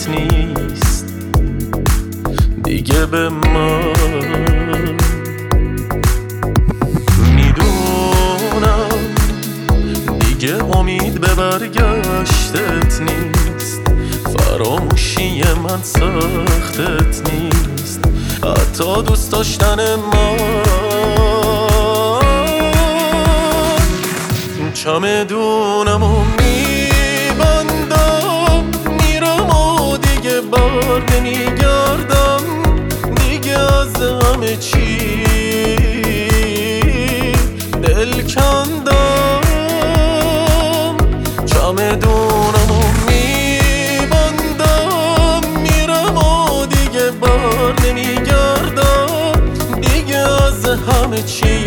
یادت نیست دیگه به من. میدونم دیگه امید به برگشتت نیست، فراموشی من سختت نیست، حتی دوست داشتن من. چمدونمو میبندم میرم و دیگه بر نمیگردم دیگه از همه چی دل کندم. چمدونمو میبندم میرم و دیگه بر نمیگردم دیگه از همه چی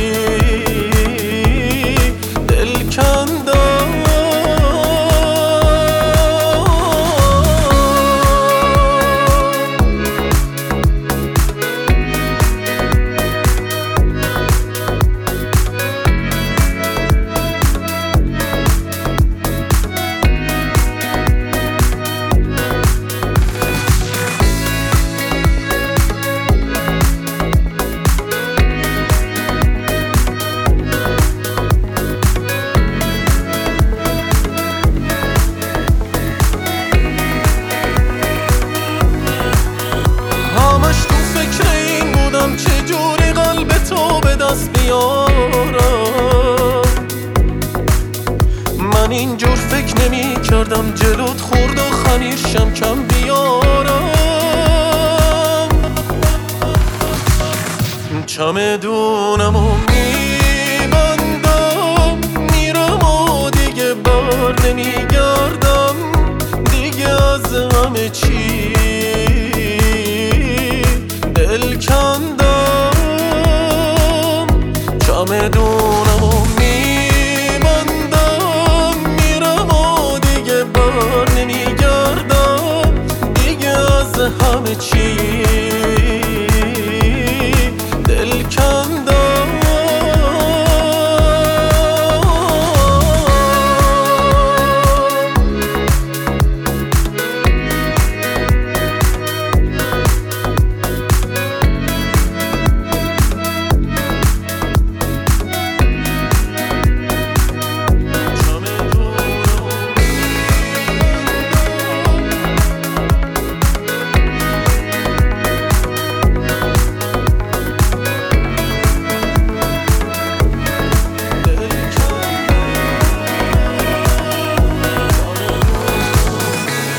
چجوری قلب تو به دست بیارم. من اینجور فکر نمی کردم جلوت خورد و خمیرشم کم بیارم. چمدونمو میبندم میرم و دیگه بر نمیگردم دیگه از همه چی دل کندم. چمدونمو میبندم میرم و دیگه بر نمیگردم دیگه از همه چی دل کندم.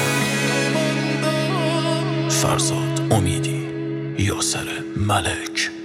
فرزاد امیدی، یاسر ملک.